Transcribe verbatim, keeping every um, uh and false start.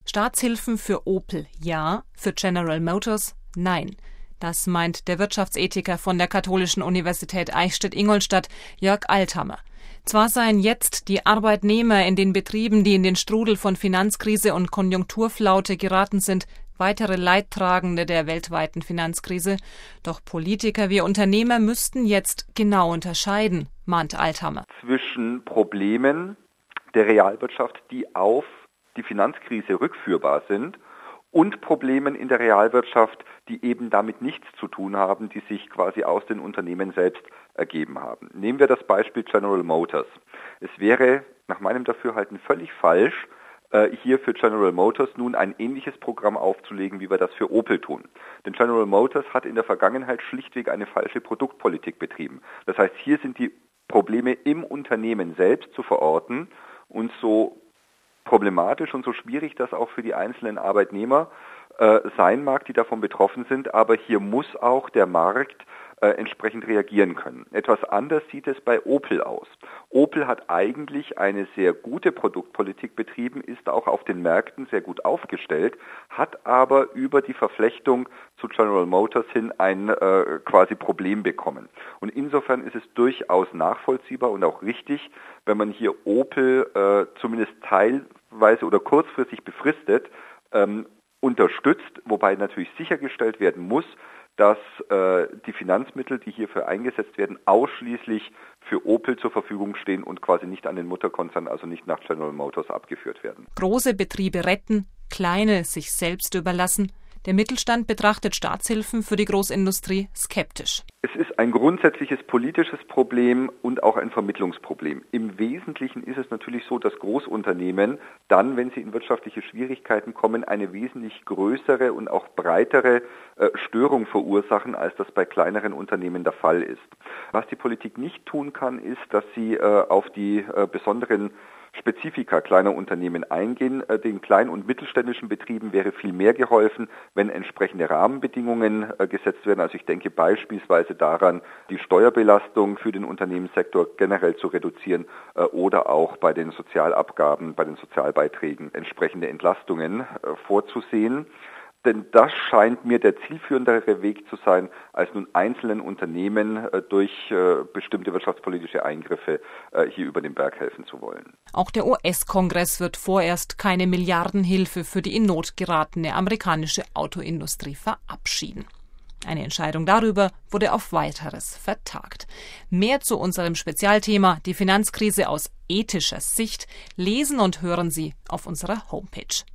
Staatshilfen für Opel ja, für General Motors nein. Das meint der Wirtschaftsethiker von der Katholischen Universität Eichstätt-Ingolstadt, Jörg Althammer. Zwar seien jetzt die Arbeitnehmer in den Betrieben, die in den Strudel von Finanzkrise und Konjunkturflaute geraten sind, weitere Leidtragende der weltweiten Finanzkrise, doch Politiker wie Unternehmer müssten jetzt genau unterscheiden, mahnt Althammer. Zwischen Problemen der Realwirtschaft, die auf die Finanzkrise rückführbar sind, und Problemen in der Realwirtschaft, die eben damit nichts zu tun haben, die sich quasi aus den Unternehmen selbst ergeben haben. Nehmen wir das Beispiel General Motors. Es wäre nach meinem Dafürhalten völlig falsch, hier für General Motors nun ein ähnliches Programm aufzulegen, wie wir das für Opel tun. Denn General Motors hat in der Vergangenheit schlichtweg eine falsche Produktpolitik betrieben. Das heißt, hier sind die Probleme im Unternehmen selbst zu verorten, und so problematisch und so schwierig das auch für die einzelnen Arbeitnehmer äh, sein mag, die davon betroffen sind, aber hier muss auch der Markt äh, entsprechend reagieren können. Etwas anders sieht es bei Opel aus. Opel hat eigentlich eine sehr gute Produktpolitik betrieben, ist auch auf den Märkten sehr gut aufgestellt, hat aber über die Verflechtung zu General Motors hin ein äh, quasi Problem bekommen. Und insofern ist es durchaus nachvollziehbar und auch richtig, wenn man hier Opel äh, zumindest teilweise oder kurzfristig befristet ähm, unterstützt, wobei natürlich sichergestellt werden muss, dass äh, die Finanzmittel, die hierfür eingesetzt werden, ausschließlich für Opel zur Verfügung stehen und quasi nicht an den Mutterkonzern, also nicht nach General Motors abgeführt werden. Große Betriebe retten, kleine sich selbst überlassen. Der Mittelstand betrachtet Staatshilfen für die Großindustrie skeptisch. Es ist ein grundsätzliches politisches Problem und auch ein Vermittlungsproblem. Im Wesentlichen ist es natürlich so, dass Großunternehmen dann, wenn sie in wirtschaftliche Schwierigkeiten kommen, eine wesentlich größere und auch breitere äh, Störung verursachen, als das bei kleineren Unternehmen der Fall ist. Was die Politik nicht tun kann, ist, dass sie äh, auf die äh, besonderen Spezifika kleiner Unternehmen eingehen. Den kleinen und mittelständischen Betrieben wäre viel mehr geholfen, wenn entsprechende Rahmenbedingungen gesetzt werden. Also ich denke beispielsweise daran, die Steuerbelastung für den Unternehmenssektor generell zu reduzieren oder auch bei den Sozialabgaben, bei den Sozialbeiträgen entsprechende Entlastungen vorzusehen. Denn das scheint mir der zielführendere Weg zu sein, als nun einzelnen Unternehmen äh, durch äh, bestimmte wirtschaftspolitische Eingriffe äh, hier über den Berg helfen zu wollen. Auch der U S-Kongress wird vorerst keine Milliardenhilfe für die in Not geratene amerikanische Autoindustrie verabschieden. Eine Entscheidung darüber wurde auf Weiteres vertagt. Mehr zu unserem Spezialthema, die Finanzkrise aus ethischer Sicht, lesen und hören Sie auf unserer Homepage.